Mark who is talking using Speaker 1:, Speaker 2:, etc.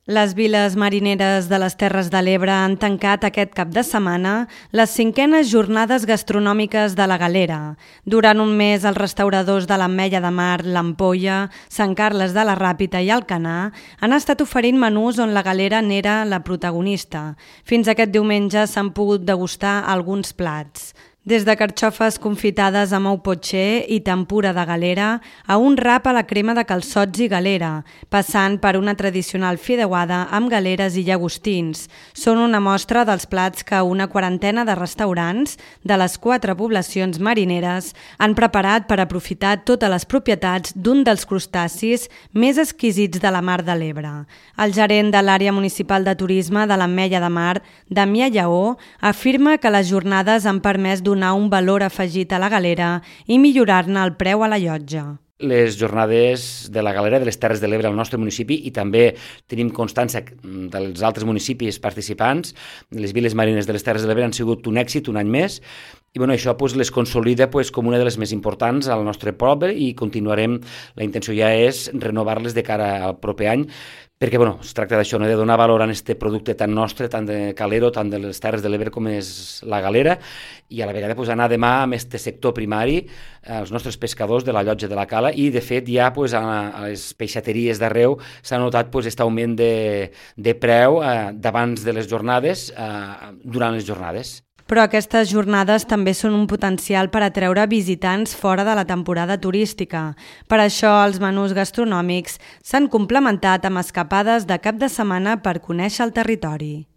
Speaker 1: Les viles marineres de les Terres de l'Ebre han tancat aquest cap de setmana les 5enes jornades gastronòmiques de la Galera. Durant un mes, els restauradors de l'Ametlla de Mar, l'Ampolla, Sant Carles de la Ràpita i Alcanar han estat oferint menús on la Galera n'era la protagonista. Fins aquest diumenge s'han pogut degustar alguns plats. Des de carxofes confitades amb ou potxer i tempura de galera a un rap a la crema de calçots i galera, passant per una tradicional fideuada amb galeres i llagostins. Són una mostra dels plats que una quarantena de restaurants de les 4 poblacions marineres han preparat per aprofitar totes les propietats d'un dels crustacis més exquisits de la Mar de l'Ebre. El gerent de l'àrea municipal de turisme de l'Ametlla de Mar, Damià Lleó, afirma que les jornades han permès donar un valor afegit a la galera i millorar-ne el preu a la llotja.
Speaker 2: Les jornades de la Galera de les Terres de l'Ebre al nostre municipi i també tenim constància dels altres municipis participants. Les viles marines de les Terres de l'Ebre han sigut un èxit un any més i això les consolida com una de les més importants al nostre poble i continuarem. La intenció ja és renovar-les de cara al proper any perquè es tracta d'això, de donar valor a aquest producte tan nostre, tant de calero, tant de les Terres de l'Ebre com és la Galera, i a la vegada anar de mà amb aquest sector primari, els nostres pescadors de la llotja de la Cala, i de fet ja a les peixateries d'arreu s'ha notat aquest augment de preu d'abans de les jornades, durant les jornades.
Speaker 1: Però aquestes jornades també són un potencial per atreure visitants fora de la temporada turística. Per això els menús gastronòmics s'han complementat amb escapades de cap de setmana per conèixer el territori.